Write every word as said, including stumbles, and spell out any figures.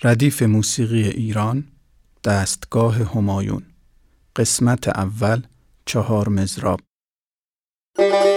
ردیف موسیقی ایران، دستگاه همایون، قسمت اول، چهار مضراب.